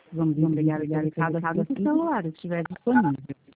Vamos entregar aquele recado assim que o celular estiver disponível.